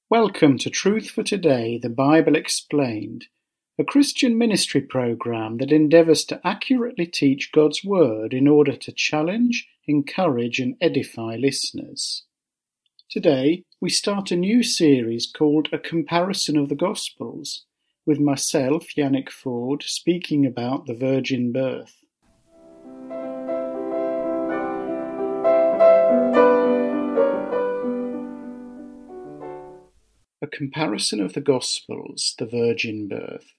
Welcome to Truth for Today, the Bible Explained, a Christian ministry program that endeavors to accurately teach God's Word in order to challenge, encourage, and edify listeners. Today, we start a new series called A Comparison of the Gospels, with myself, Yannick Ford, speaking about the virgin birth. A Comparison of the Gospels, the Virgin Birth.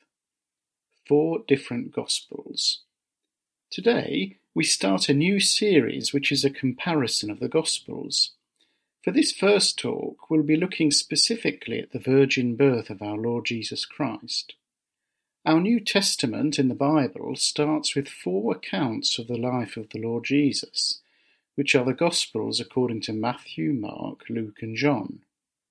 4 different Gospels. Today, we start a new series which is a comparison of the Gospels. For this first talk, we'll be looking specifically at the virgin birth of our Lord Jesus Christ. Our New Testament in the Bible starts with 4 accounts of the life of the Lord Jesus, which are the Gospels according to Matthew, Mark, Luke, and John.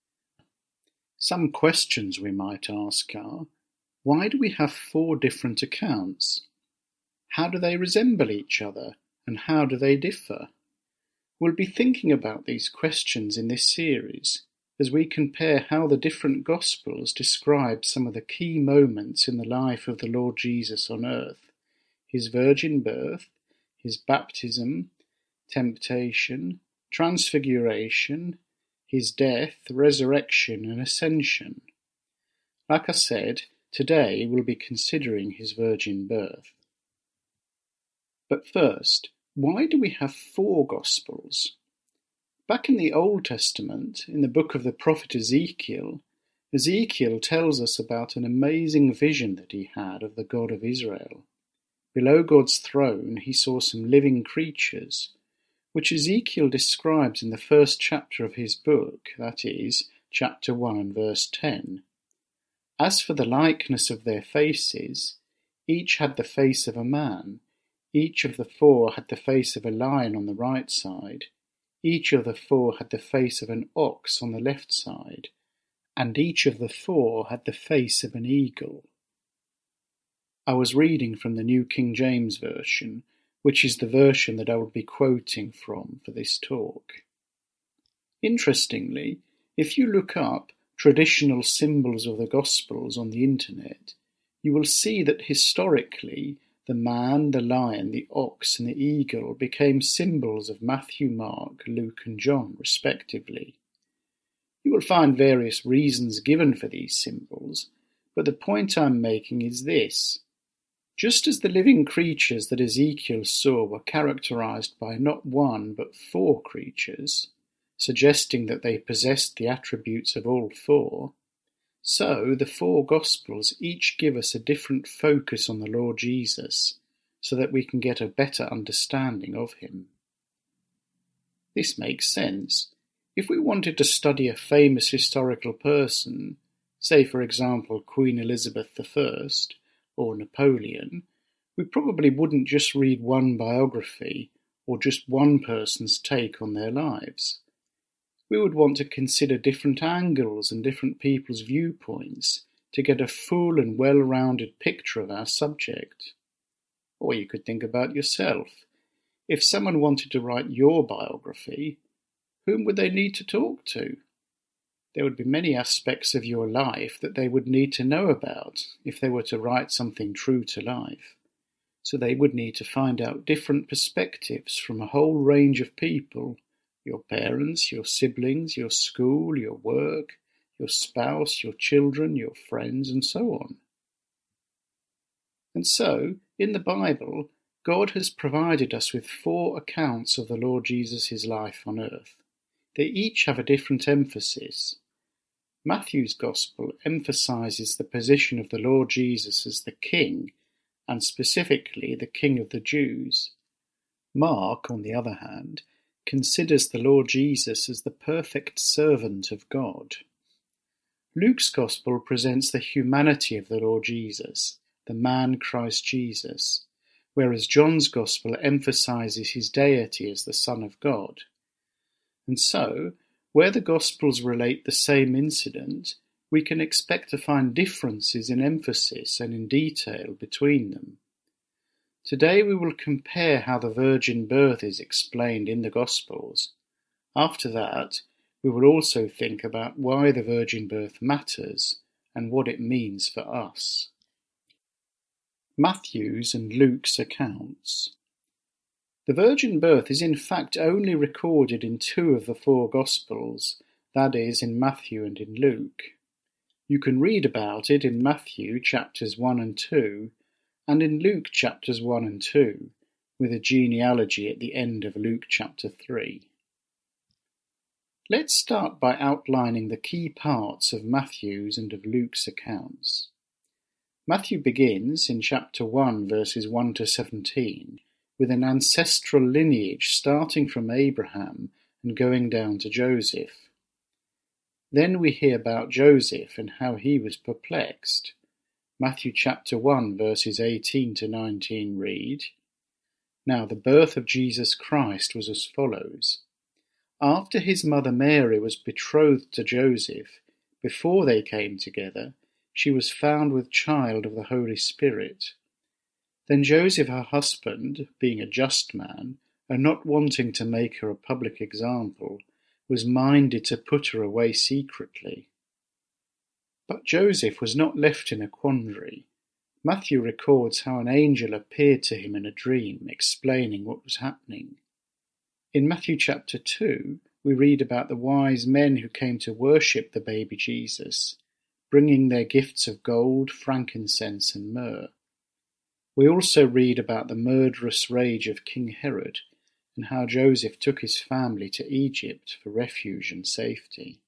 Some questions we might ask are, why do we have 4 different accounts? How do they resemble each other, and how do they differ? We'll be thinking about these questions in this series, as we compare how the different Gospels describe some of the key moments in the life of the Lord Jesus on earth, his virgin birth, his baptism, temptation, transfiguration, his death, resurrection, and ascension. Like I said, today we'll be considering his virgin birth. But first, why do we have 4 Gospels? Back in the Old Testament, in the book of the prophet Ezekiel, Ezekiel tells us about an amazing vision that he had of the God of Israel. Below God's throne, he saw some living creatures, which Ezekiel describes in the first chapter of his book, that is, chapter 1 and verse 10. As for the likeness of their faces, each had the face of a man, each of the 4 had the face of a lion on the right side, each of the 4 had the face of an ox on the left side, and each of the 4 had the face of an eagle. I was reading from the New King James Version, which is the version that I will be quoting from for this talk. Interestingly, if you look up traditional symbols of the Gospels on the internet, you will see that historically the man, the lion, the ox, and the eagle became symbols of Matthew, Mark, Luke, and John, respectively. You will find various reasons given for these symbols, but the point I'm making is this. Just as the living creatures that Ezekiel saw were characterized by not 1 but 4 creatures, suggesting that they possessed the attributes of all 4, so the 4 Gospels each give us a different focus on the Lord Jesus, so that we can get a better understanding of him. This makes sense. If we wanted to study a famous historical person, say for example Queen Elizabeth I, or Napoleon, we probably wouldn't just read one biography or just one person's take on their lives. We would want to consider different angles and different people's viewpoints to get a full and well-rounded picture of our subject. Or you could think about yourself. If someone wanted to write your biography, whom would they need to talk to? There would be many aspects of your life that they would need to know about if they were to write something true to life. So they would need to find out different perspectives from a whole range of people, your parents, your siblings, your school, your work, your spouse, your children, your friends, and so on. And so, in the Bible, God has provided us with 4 accounts of the Lord Jesus' life on earth. They each have a different emphasis. Matthew's Gospel emphasizes the position of the Lord Jesus as the King, and specifically the King of the Jews. Mark, on the other hand, considers the Lord Jesus as the perfect servant of God. Luke's Gospel presents the humanity of the Lord Jesus, the man Christ Jesus, whereas John's Gospel emphasizes his deity as the Son of God. And so, where the Gospels relate the same incident, we can expect to find differences in emphasis and in detail between them. Today we will compare how the virgin birth is explained in the Gospels. After that, We will also think about why the virgin birth matters and what it means for us. Matthew's and Luke's accounts. The virgin birth is in fact only recorded in 2 of the 4 Gospels, that is, in Matthew and in Luke. You can read about it in Matthew chapters 1 and 2, and in Luke chapters 1 and 2, with a genealogy at the end of Luke chapter 3. Let's start by outlining the key parts of Matthew's and of Luke's accounts. Matthew begins in chapter 1 verses 1 to 17 with an ancestral lineage starting from Abraham and going down to Joseph. Then we hear about Joseph and how he was perplexed. Matthew chapter 1 verses 18 to 19 read, "Now the birth of Jesus Christ was as follows. After his mother Mary was betrothed to Joseph, before they came together, she was found with child of the Holy Spirit. Then Joseph, her husband, being a just man, and not wanting to make her a public example, was minded to put her away secretly. But Joseph was not left in a quandary. Matthew records how an angel appeared to him in a dream, explaining what was happening. In Matthew chapter 2, we read about the wise men who came to worship the baby Jesus, bringing their gifts of gold, frankincense, and myrrh. We also read about the murderous rage of King Herod and how Joseph took his family to Egypt for refuge and safety.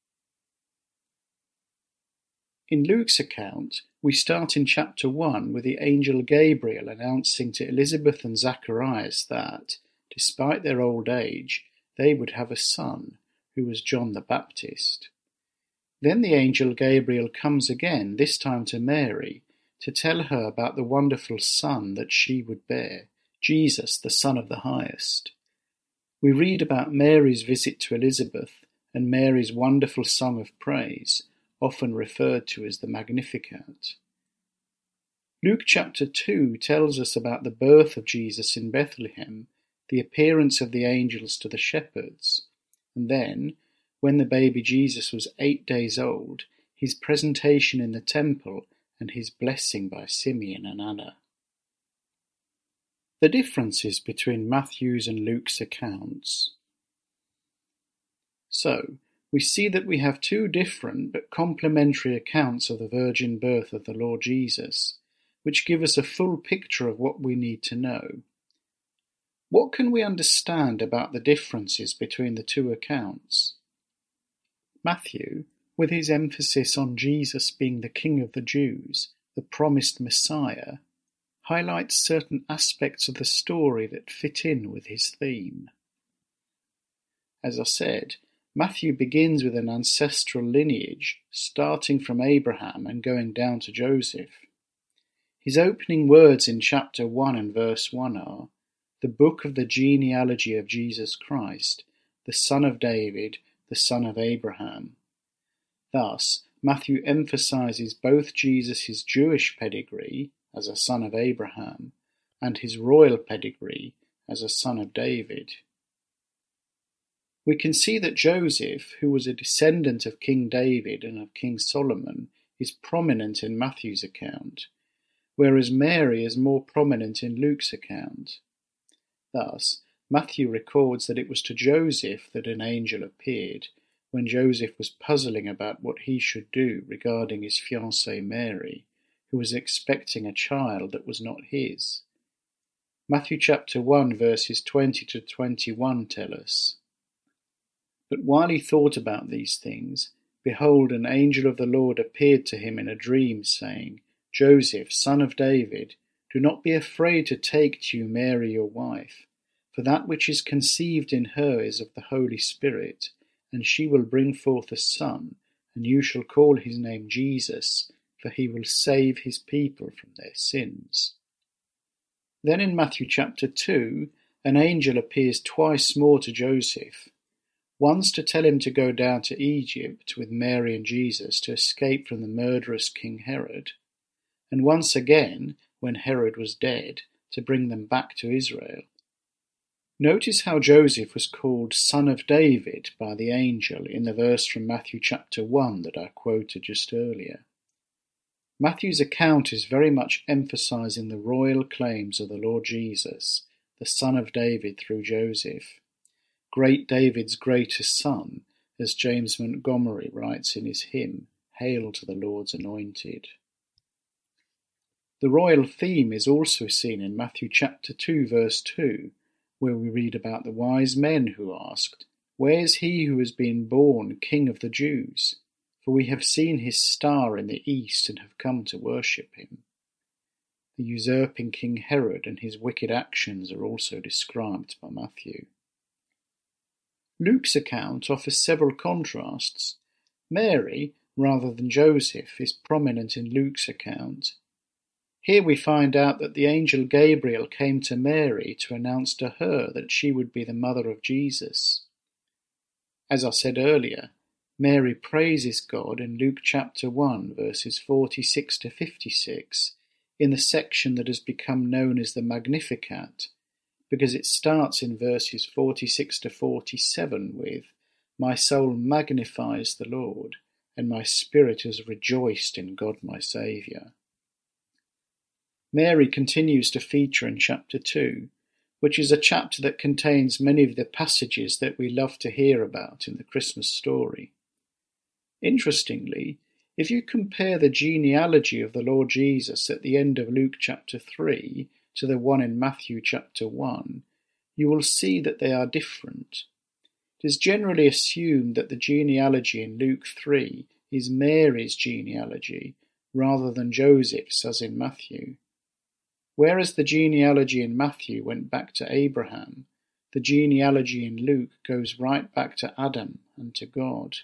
In Luke's account, we start in chapter 1 with the angel Gabriel announcing to Elizabeth and Zacharias that, despite their old age, they would have a son, who was John the Baptist. Then the angel Gabriel comes again, this time to Mary, to tell her about the wonderful son that she would bear, Jesus, the Son of the Highest. We read about Mary's visit to Elizabeth and Mary's wonderful song of praise, often referred to as the Magnificat. Luke chapter 2 tells us about the birth of Jesus in Bethlehem, the appearance of the angels to the shepherds, and then, when the baby Jesus was 8 days old, his presentation in the temple and his blessing by Simeon and Anna. The differences between Matthew's and Luke's accounts. So, we see that we have 2 different but complementary accounts of the virgin birth of the Lord Jesus, which give us a full picture of what we need to know. What can we understand about the differences between the 2 accounts? Matthew, with his emphasis on Jesus being the King of the Jews, the promised Messiah, highlights certain aspects of the story that fit in with his theme. As I said, Matthew begins with an ancestral lineage, starting from Abraham and going down to Joseph. His opening words in chapter 1 and verse 1 are, "The book of the genealogy of Jesus Christ, the son of David, the son of Abraham." Thus, Matthew emphasizes both Jesus' Jewish pedigree as a son of Abraham and his royal pedigree as a son of David. We can see that Joseph, who was a descendant of King David and of King Solomon, is prominent in Matthew's account, whereas Mary is more prominent in Luke's account. Thus, Matthew records that it was to Joseph that an angel appeared, when Joseph was puzzling about what he should do regarding his fiancée Mary, who was expecting a child that was not his. Matthew chapter 1 verses 20 to 21 tell us, "But while he thought about these things, behold, an angel of the Lord appeared to him in a dream, saying, 'Joseph, son of David, do not be afraid to take to you Mary your wife, for that which is conceived in her is of the Holy Spirit, and she will bring forth a son, and you shall call his name Jesus, for he will save his people from their sins.'" Then in Matthew chapter 2, an angel appears twice more to Joseph, once to tell him to go down to Egypt with Mary and Jesus to escape from the murderous King Herod, and once again, when Herod was dead, to bring them back to Israel. Notice how Joseph was called Son of David by the angel in the verse from Matthew chapter 1 that I quoted just earlier. Matthew's account is very much emphasizing the royal claims of the Lord Jesus, the Son of David through Joseph. Great David's greatest son, as James Montgomery writes in his hymn, Hail to the Lord's Anointed. The royal theme is also seen in Matthew chapter 2 verse 2, where we read about the wise men who asked, Where is he who has been born King of the Jews? For we have seen his star in the east and have come to worship him. The usurping King Herod and his wicked actions are also described by Matthew. Luke's account offers several contrasts. Mary, rather than Joseph, is prominent in Luke's account. Here we find out that the angel Gabriel came to Mary to announce to her that she would be the mother of Jesus. As I said earlier, Mary praises God in Luke chapter 1 verses 46 to 56 in the section that has become known as the Magnificat, because it starts in verses 46 to 47 with, My soul magnifies the Lord, and my spirit has rejoiced in God my Saviour. Mary continues to feature in chapter 2, which is a chapter that contains many of the passages that we love to hear about in the Christmas story. Interestingly, if you compare the genealogy of the Lord Jesus at the end of Luke chapter 3 to the one in Matthew chapter 1, you will see that they are different. It is generally assumed that the genealogy in Luke 3 is Mary's genealogy rather than Joseph's as in Matthew. Whereas the genealogy in Matthew went back to Abraham, the genealogy in Luke goes right back to Adam and to God.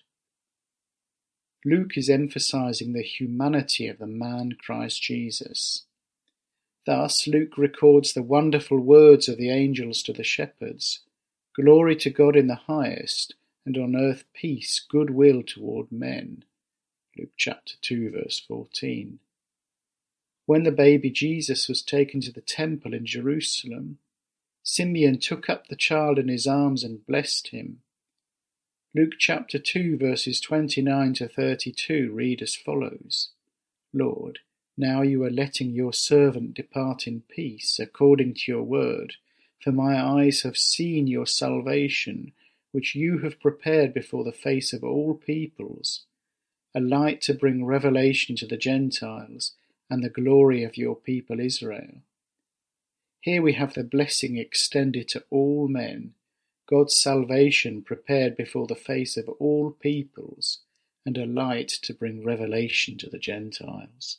Luke is emphasizing the humanity of the man Christ Jesus. Thus, Luke records the wonderful words of the angels to the shepherds, Glory to God in the highest, and on earth peace, goodwill toward men. Luke chapter 2 verse 14. When the baby Jesus was taken to the temple in Jerusalem, Simeon took up the child in his arms and blessed him. Luke chapter 2 verses 29 to 32 read as follows, Lord, now you are letting your servant depart in peace, according to your word, for my eyes have seen your salvation, which you have prepared before the face of all peoples, a light to bring revelation to the Gentiles, and the glory of your people Israel. Here we have the blessing extended to all men, God's salvation prepared before the face of all peoples, and a light to bring revelation to the Gentiles.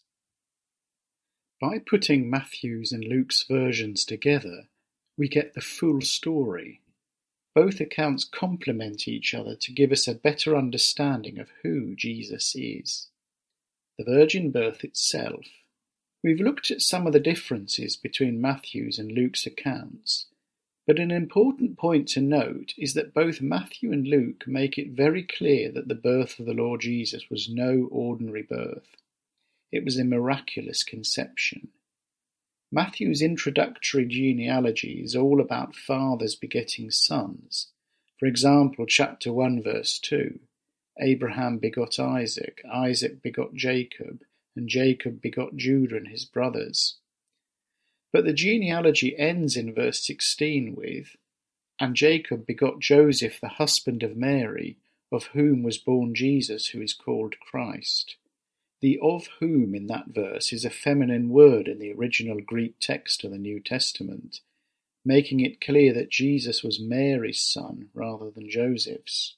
By putting Matthew's and Luke's versions together, we get the full story. Both accounts complement each other to give us a better understanding of who Jesus is. The virgin birth itself. We've looked at some of the differences between Matthew's and Luke's accounts, but an important point to note is that both Matthew and Luke make it very clear that the birth of the Lord Jesus was no ordinary birth. It was a miraculous conception. Matthew's introductory genealogy is all about fathers begetting sons. For example, chapter 1 verse 2, Abraham begot Isaac, Isaac begot Jacob, and Jacob begot Judah and his brothers. But the genealogy ends in verse 16 with, And Jacob begot Joseph the husband of Mary, of whom was born Jesus, who is called Christ. The of whom in that verse is a feminine word in the original Greek text of the New Testament, making it clear that Jesus was Mary's son rather than Joseph's.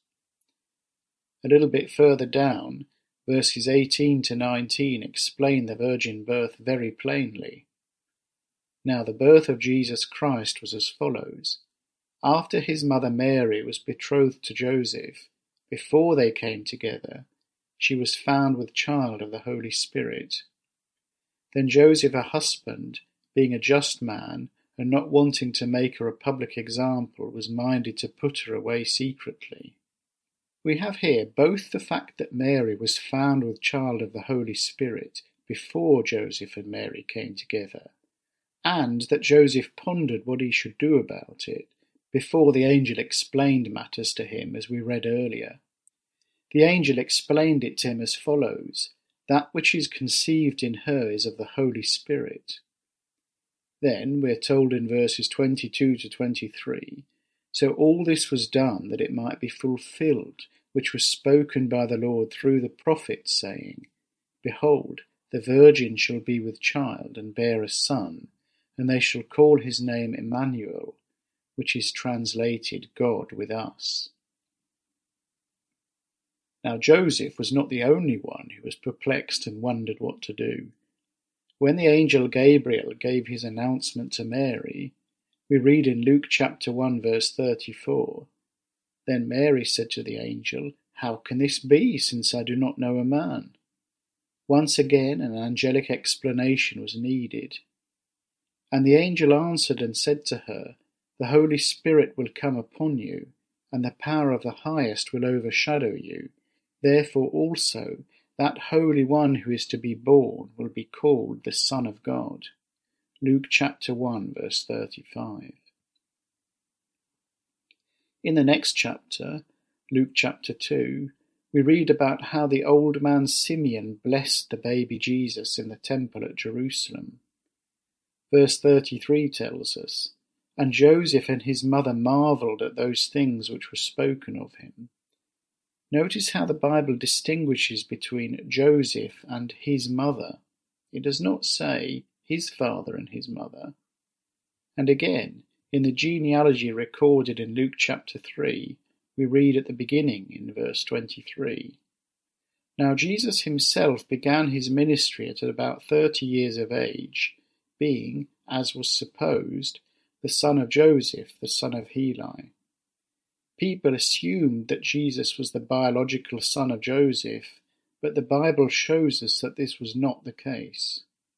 A little bit further down, verses 18 to 19 explain the virgin birth very plainly. Now the birth of Jesus Christ was as follows. After his mother Mary was betrothed to Joseph, before they came together, she was found with child of the Holy Spirit. Then Joseph, her husband, being a just man, and not wanting to make her a public example, was minded to put her away secretly. We have here both the fact that Mary was found with child of the Holy Spirit before Joseph and Mary came together, and that Joseph pondered what he should do about it, before the angel explained matters to him, as we read earlier. The angel explained it to him as follows: "That which is conceived in her is of the Holy Spirit." Then we're told in verses 22 to 23, "So all this was done that it might be fulfilled, which was spoken by the Lord through the prophet, saying, Behold, the virgin shall be with child and bear a son, and they shall call his name Emmanuel, which is translated God with us." Now Joseph was not the only one who was perplexed and wondered what to do. When the angel Gabriel gave his announcement to Mary, we read in Luke chapter 1 verse 34, "Then Mary said to the angel, How can this be, since I do not know a man?" Once again an angelic explanation was needed. And the angel answered and said to her, "The Holy Spirit will come upon you, and the power of the Highest will overshadow you. Therefore also that Holy One who is to be born will be called the Son of God." Luke chapter 1 verse 35. In the next chapter, Luke chapter 2, we read about how the old man Simeon blessed the baby Jesus in the temple at Jerusalem. Verse 33 tells us, "And Joseph and his mother marvelled at those things which were spoken of him." Notice how the Bible distinguishes between Joseph and his mother. It does not say his father and his mother. And again, in the genealogy recorded in Luke chapter 3, we read at the beginning in verse 23, "Now Jesus himself began his ministry at about 30 years of age, being, as was supposed, the son of Joseph, the son of Heli." People assumed that Jesus was the biological son of Joseph, but the Bible shows us that this was not the case.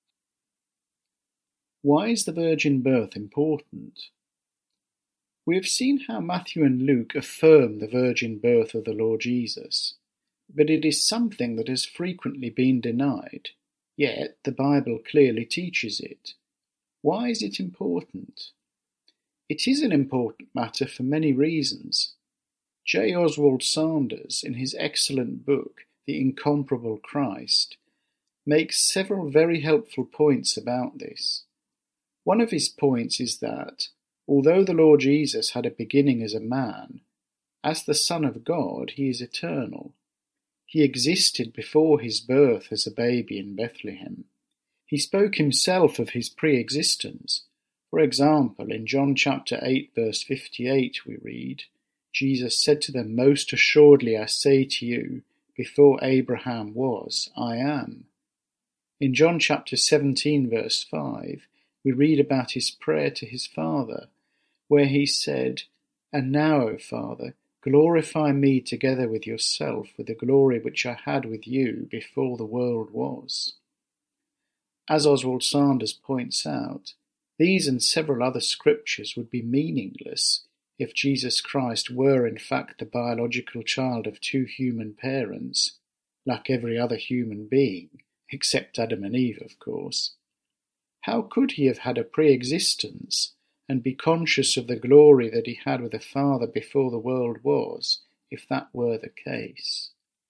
Why is the virgin birth important? We have seen how Matthew and Luke affirm the virgin birth of the Lord Jesus, but it is something that has frequently been denied, yet the Bible clearly teaches it. Why is it important? It is an important matter for many reasons. J. Oswald Sanders, in his excellent book, The Incomparable Christ, makes several very helpful points about this. One of his points is that, although the Lord Jesus had a beginning as a man, as the Son of God he is eternal. He existed before his birth as a baby in Bethlehem. He spoke himself of his pre-existence. For example, in John chapter 8 verse 58 we read, "Jesus said to them, Most assuredly I say to you, before Abraham was, I am." In John chapter 17 verse 5, we read about his prayer to his Father, where he said, "And now, O Father, glorify me together with yourself with the glory which I had with you before the world was." As Oswald Sanders points out, these and several other scriptures would be meaningless if Jesus Christ were in fact the biological child of two human parents, like every other human being, except Adam and Eve, of course. How could he have had a pre-existence and be conscious of the glory that he had with the Father before the world was, if that were the case?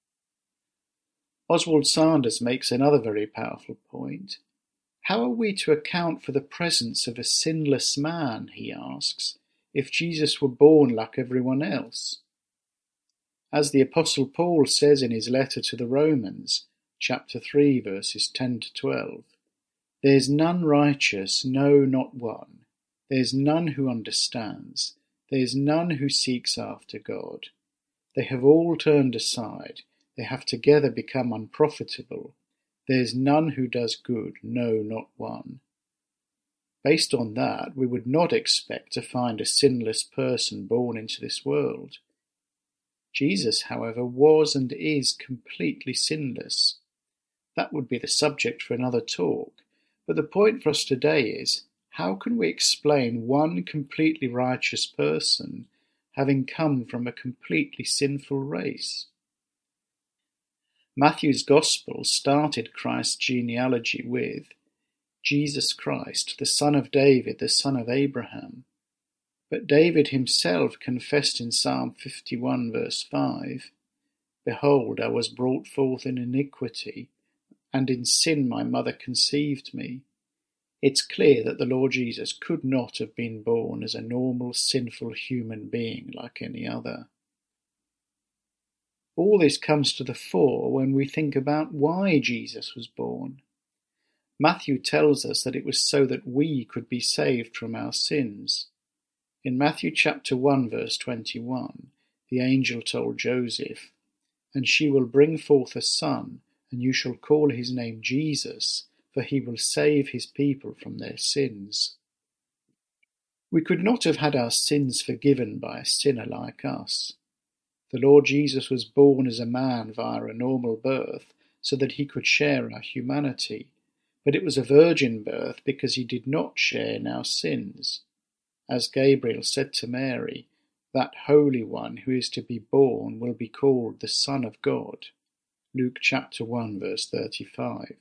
Oswald Sanders makes another very powerful point. How are we to account for the presence of a sinless man, he asks, if Jesus were born like everyone else? As the Apostle Paul says in his letter to the Romans, chapter 3, verses 10 to 12, "There's none righteous, no, not one. There's none who understands. There's none who seeks after God. They have all turned aside. They have together become unprofitable. There's none who does good, no, not one." Based on that, we would not expect to find a sinless person born into this world. Jesus, however, was and is completely sinless. That would be the subject for another talk, but the point for us today is, how can we explain one completely righteous person having come from a completely sinful race? Matthew's Gospel started Christ's genealogy with Jesus Christ, the son of David, the son of Abraham. But David himself confessed in Psalm 51 verse 5, "Behold, I was brought forth in iniquity, and in sin my mother conceived me." It's clear that the Lord Jesus could not have been born as a normal, sinful human being like any other. All this comes to the fore when we think about why Jesus was born. Matthew tells us that it was so that we could be saved from our sins. In Matthew chapter 1 verse 21, the angel told Joseph, "And she will bring forth a son, and you shall call his name Jesus, for he will save his people from their sins." We could not have had our sins forgiven by a sinner like us. The Lord Jesus was born as a man via a normal birth so that he could share our humanity, but it was a virgin birth because he did not share in our sins. As Gabriel said to Mary, that Holy One who is to be born will be called the Son of God. Luke chapter 1 verse 35.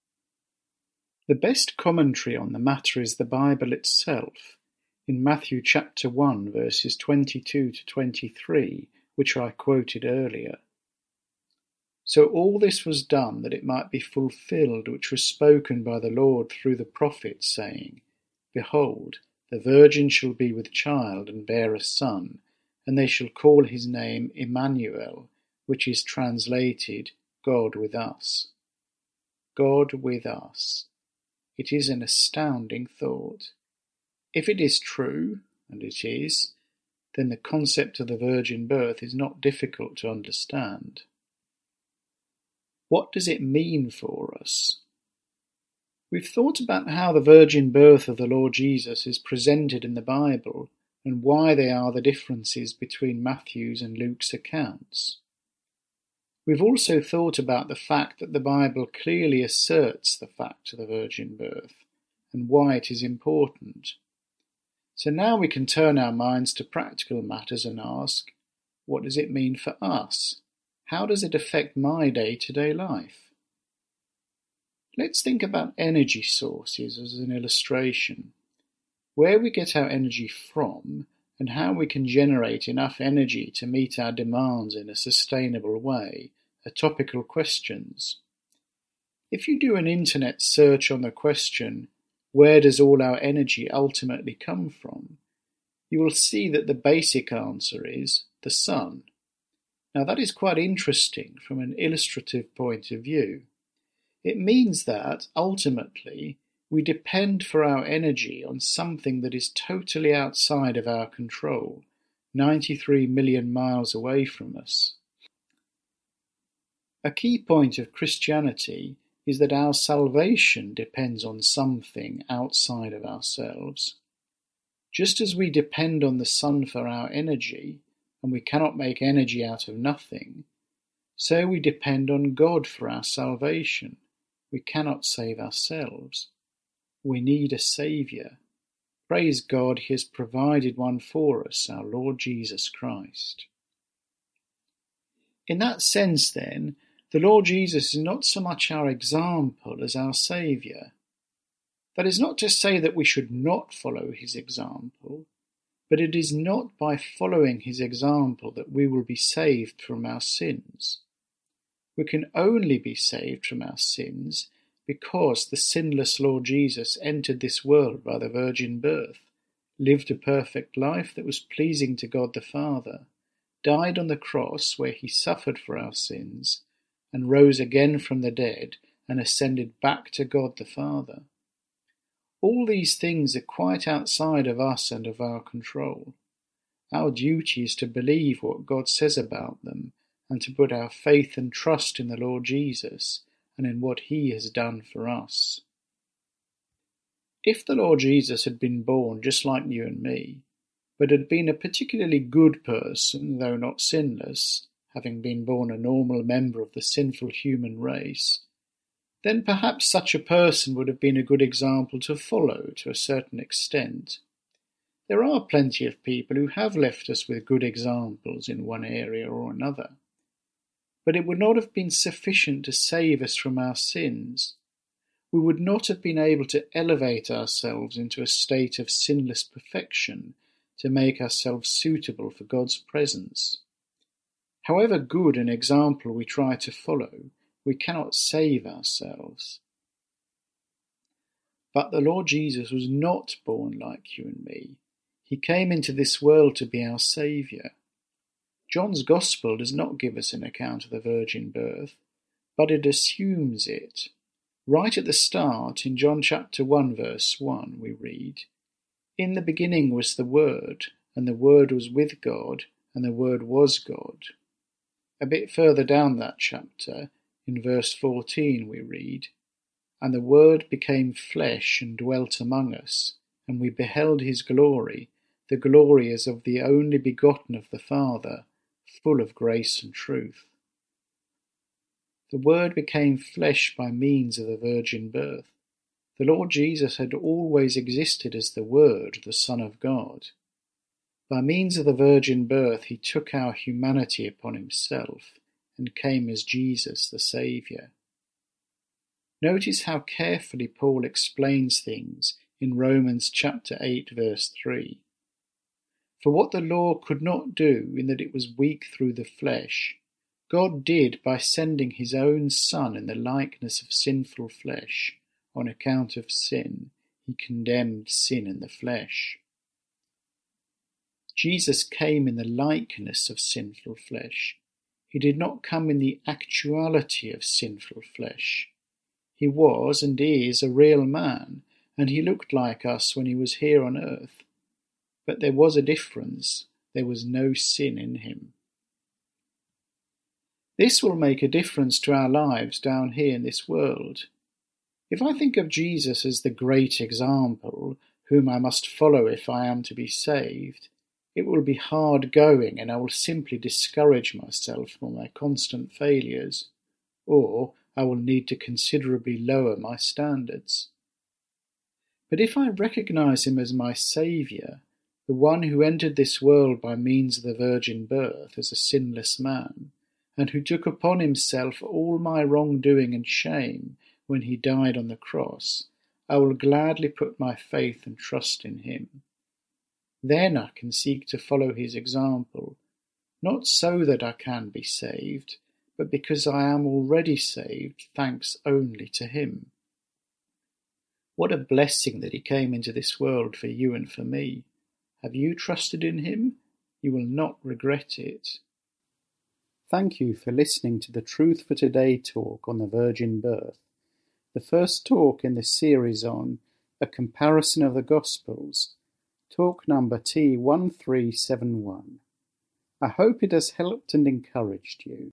The best commentary on the matter is the Bible itself, in Matthew chapter 1 verses 22 to 23, which I quoted earlier. "So all this was done that it might be fulfilled which was spoken by the Lord through the prophet, saying, Behold, the virgin shall be with child and bear a son, and they shall call his name Emmanuel, which is translated, God with us." God with us. It is an astounding thought. If it is true, and it is, then the concept of the virgin birth is not difficult to understand. What does it mean for us? We've thought about how the virgin birth of the Lord Jesus is presented in the Bible and why they are the differences between Matthew's and Luke's accounts. We've also thought about the fact that the Bible clearly asserts the fact of the virgin birth and why it is important. So now we can turn our minds to practical matters and ask, what does it mean for us? How does it affect my day-to-day life? Let's think about energy sources as an illustration. Where we get our energy from and how we can generate enough energy to meet our demands in a sustainable way are topical questions. If you do an internet search on the question, where does all our energy ultimately come from? You will see that the basic answer is the sun. Now that is quite interesting from an illustrative point of view. It means that, ultimately, we depend for our energy on something that is totally outside of our control, 93 million miles away from us. A key point of Christianity is that our salvation depends on something outside of ourselves. Just as we depend on the sun for our energy, and we cannot make energy out of nothing, so we depend on God for our salvation. We cannot save ourselves. We need a Saviour. Praise God, He has provided one for us, our Lord Jesus Christ. In that sense, then, the Lord Jesus is not so much our example as our Saviour. That is not to say that we should not follow His example, but it is not by following His example that we will be saved from our sins. We can only be saved from our sins because the sinless Lord Jesus entered this world by the virgin birth, lived a perfect life that was pleasing to God the Father, died on the cross where He suffered for our sins, and rose again from the dead and ascended back to God the Father. All these things are quite outside of us and of our control. Our duty is to believe what God says about them and to put our faith and trust in the Lord Jesus and in what He has done for us. If the Lord Jesus had been born just like you and me, but had been a particularly good person, though not sinless, having been born a normal member of the sinful human race, then perhaps such a person would have been a good example to follow to a certain extent. There are plenty of people who have left us with good examples in one area or another. But it would not have been sufficient to save us from our sins. We would not have been able to elevate ourselves into a state of sinless perfection to make ourselves suitable for God's presence. However good an example we try to follow, we cannot save ourselves. But the Lord Jesus was not born like you and me. He came into this world to be our Saviour. John's Gospel does not give us an account of the virgin birth, but it assumes it. Right at the start, in John chapter 1, verse 1, we read, "In the beginning was the Word, and the Word was with God, and the Word was God." A bit further down that chapter, in verse 14, we read, "And the Word became flesh and dwelt among us, and we beheld his glory, the glory as of the only begotten of the Father, full of grace and truth." The Word became flesh by means of the virgin birth. The Lord Jesus had always existed as the Word, the Son of God. By means of the virgin birth, he took our humanity upon himself and came as Jesus, the Saviour. Notice how carefully Paul explains things in Romans chapter 8, verse 3. "For what the law could not do, in that it was weak through the flesh, God did by sending his own Son in the likeness of sinful flesh. On account of sin, he condemned sin in the flesh." Jesus came in the likeness of sinful flesh. He did not come in the actuality of sinful flesh. He was and is a real man, and he looked like us when he was here on earth. But there was a difference. There was no sin in him. This will make a difference to our lives down here in this world. If I think of Jesus as the great example, whom I must follow if I am to be saved, it will be hard going and I will simply discourage myself from my constant failures, or I will need to considerably lower my standards. But if I recognize him as my Saviour, the one who entered this world by means of the virgin birth as a sinless man, and who took upon himself all my wrongdoing and shame when he died on the cross, I will gladly put my faith and trust in him. Then I can seek to follow his example, not so that I can be saved, but because I am already saved, thanks only to him. What a blessing that he came into this world for you and for me. Have you trusted in him? You will not regret it. Thank you for listening to the Truth for Today talk on the virgin birth, the first talk in the series on A Comparison of the Gospels, talk number T1371. I hope it has helped and encouraged you.